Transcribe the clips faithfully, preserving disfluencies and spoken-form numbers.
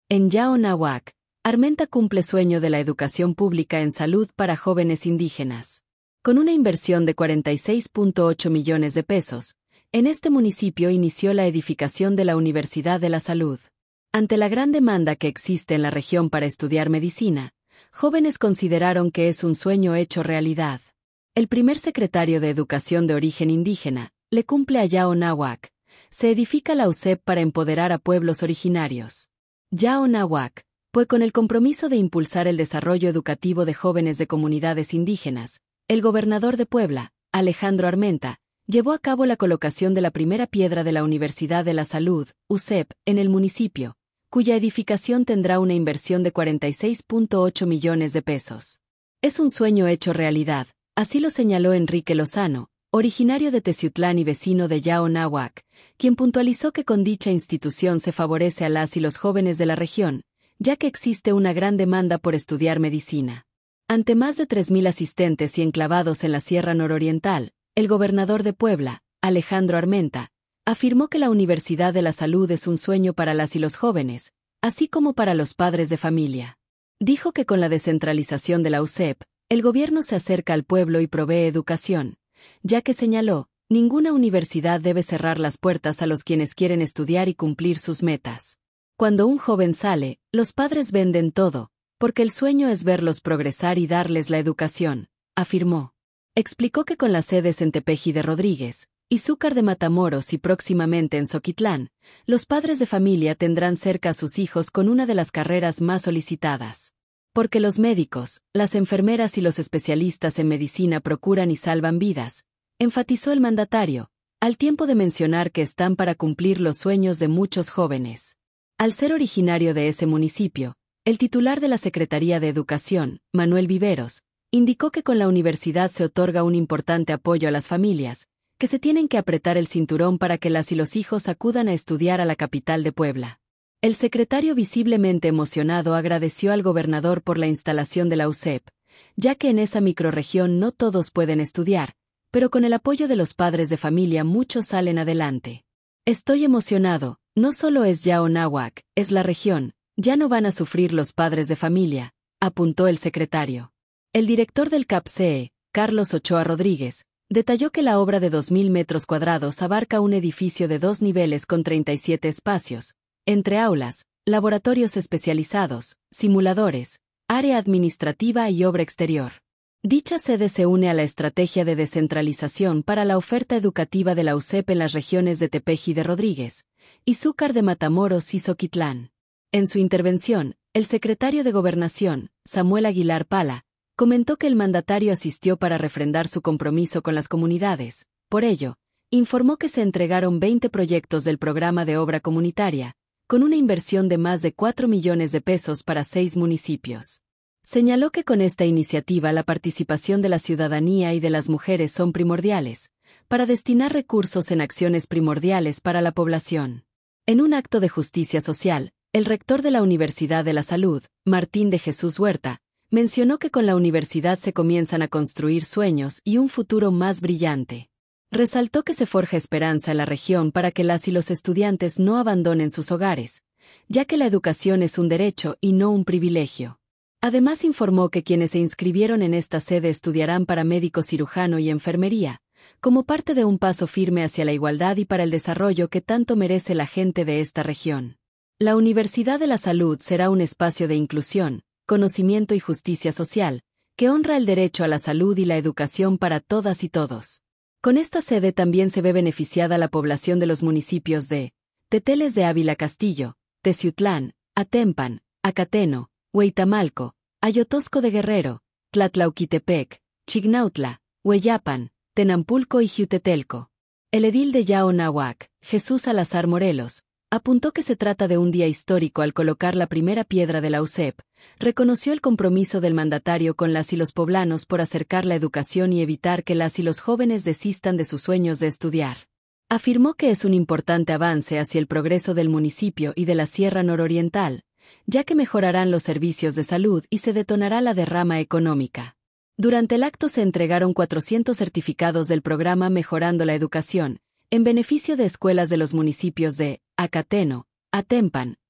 En Yaonahuac, Armenta cumple sueño de la educación pública en salud para jóvenes indígenas. Con una inversión de cuarenta y seis punto ocho millones de pesos, en este municipio inició la edificación de la Universidad de la Salud. Ante la gran demanda que existe en la región para estudiar medicina, jóvenes consideraron que es un sueño hecho realidad. El primer secretario de Educación de origen indígena le cumple a Yaonahuac. Se edifica la U S E P para empoderar a pueblos originarios. Yaonahuac, pues con el compromiso de impulsar el desarrollo educativo de jóvenes de comunidades indígenas, el gobernador de Puebla, Alejandro Armenta, llevó a cabo la colocación de la primera piedra de la Universidad de la Salud, U S E P, en el municipio, cuya edificación tendrá una inversión de cuarenta y seis punto ocho millones de pesos. Es un sueño hecho realidad, así lo señaló Enrique Lozano, originario de Teciutlán y vecino de Yaonahuac, quien puntualizó que con dicha institución se favorece a las y los jóvenes de la región, ya que existe una gran demanda por estudiar medicina. Ante más de tres mil asistentes y enclavados en la Sierra Nororiental, el gobernador de Puebla, Alejandro Armenta, afirmó que la Universidad de la Salud es un sueño para las y los jóvenes, así como para los padres de familia. Dijo que con la descentralización de la U S E P, el gobierno se acerca al pueblo y provee educación, ya que señaló, ninguna universidad debe cerrar las puertas a los quienes quieren estudiar y cumplir sus metas. Cuando un joven sale, los padres venden todo, porque el sueño es verlos progresar y darles la educación, afirmó. Explicó que con las sedes en Tepeji de Rodríguez, Izúcar de Matamoros y próximamente en Zoquitlán, los padres de familia tendrán cerca a sus hijos con una de las carreras más solicitadas. Porque los médicos, las enfermeras y los especialistas en medicina procuran y salvan vidas, enfatizó el mandatario, al tiempo de mencionar que están para cumplir los sueños de muchos jóvenes. Al ser originario de ese municipio, el titular de la Secretaría de Educación, Manuel Viveros, indicó que con la universidad se otorga un importante apoyo a las familias, que se tienen que apretar el cinturón para que las y los hijos acudan a estudiar a la capital de Puebla. El secretario visiblemente emocionado agradeció al gobernador por la instalación de la U S E P, ya que en esa microrregión no todos pueden estudiar, pero con el apoyo de los padres de familia muchos salen adelante. Estoy emocionado, no solo es Yaonahuac, es la región, ya no van a sufrir los padres de familia, apuntó el secretario. El director del C A P C E, Carlos Ochoa Rodríguez, detalló que la obra de dos mil metros cuadrados abarca un edificio de dos niveles con treinta y siete espacios, entre aulas, laboratorios especializados, simuladores, área administrativa y obra exterior. Dicha sede se une a la estrategia de descentralización para la oferta educativa de la U S E P en las regiones de Tepeji de Rodríguez, Izúcar de Matamoros y Zoquitlán. En su intervención, el secretario de Gobernación, Samuel Aguilar Pala, comentó que el mandatario asistió para refrendar su compromiso con las comunidades. Por ello, informó que se entregaron veinte proyectos del programa de obra comunitaria, con una inversión de más de cuatro millones de pesos para seis municipios. Señaló que con esta iniciativa la participación de la ciudadanía y de las mujeres son primordiales, para destinar recursos en acciones primordiales para la población. En un acto de justicia social, el rector de la Universidad de la Salud, Martín de Jesús Huerta, mencionó que con la universidad se comienzan a construir sueños y un futuro más brillante. Resaltó que se forja esperanza en la región para que las y los estudiantes no abandonen sus hogares, ya que la educación es un derecho y no un privilegio. Además informó que quienes se inscribieron en esta sede estudiarán para médico cirujano y enfermería, como parte de un paso firme hacia la igualdad y para el desarrollo que tanto merece la gente de esta región. La Universidad de la Salud será un espacio de inclusión, conocimiento y justicia social, que honra el derecho a la salud y la educación para todas y todos. Con esta sede también se ve beneficiada la población de los municipios de Teteles de Ávila Castillo, Teciutlán, Atempan, Acateno, Hueitamalco, Ayotosco de Guerrero, Tlatlauquitepec, Chignautla, Hueyapan, Tenampulco y Jiutetelco. El edil de Yaonahuac, Jesús Salazar Morelos, apuntó que se trata de un día histórico al colocar la primera piedra de la U S E P, reconoció el compromiso del mandatario con las y los poblanos por acercar la educación y evitar que las y los jóvenes desistan de sus sueños de estudiar. Afirmó que es un importante avance hacia el progreso del municipio y de la Sierra Nororiental, ya que mejorarán los servicios de salud y se detonará la derrama económica. Durante el acto se entregaron cuatrocientos certificados del programa Mejorando la Educación, en beneficio de escuelas de los municipios de Acateno, Atempan,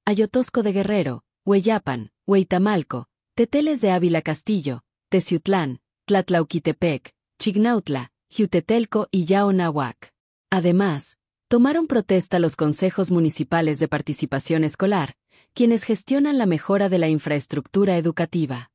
Ayotosco de Guerrero, Hueyapan, Hueitamalco, Teteles de Ávila Castillo, Teciutlán, Tlatlauquitepec, Chignautla, Jiutetelco y Yaonahuac. Además, tomaron protesta los consejos municipales de participación escolar, quienes gestionan la mejora de la infraestructura educativa.